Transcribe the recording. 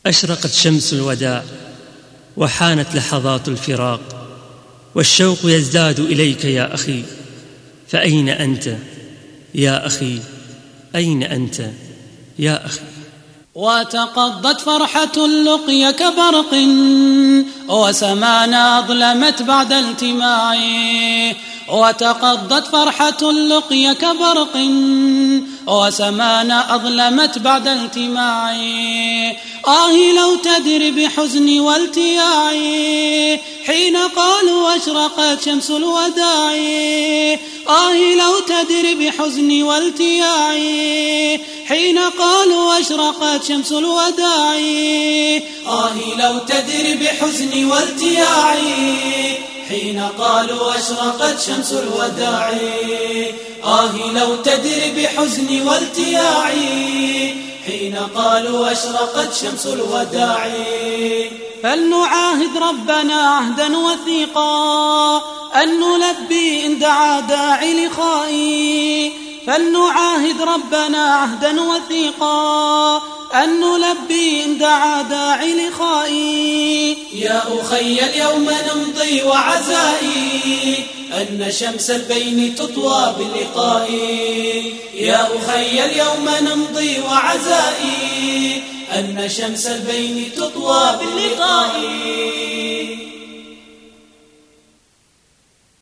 أشرقت شمس الوداع وحانت لحظات الفراق، والشوق يزداد إليك يا أخي، فأين أنت يا أخي؟ أين أنت يا أخي؟ وتقضت فرحة اللقي كبرق، وسمانا أظلمت بعد التماعي. وتقضت فرحة اللقي كبرق، وسمانا أظلمت بعد التماعي. لو تدري بحزني والتياعي حين قالوا أشرقت شمس الوداع. لو تدري بحزني والتياعي حين قالوا أشرقت شمس الوداع. لو تدري بحزني والتياعي حين قالوا أشرقت شمس الوداع. لو تدري بحزني والتياعي حين قالوا أشرقت شمس الوداع. فلنعاهد ربنا عهدا وثيقا أن نلبي إن دعا داعي لقائي. فلنعاهد ربنا عهدا وثيقا أن نلبي إن دعا داعي لقائي. يا أخي اليوم نمضي وعزائي أن شمس البين تطوى باللقاء. يا أخي اليوم نمضي وعزائي أن شمس البين تطوى باللقاء.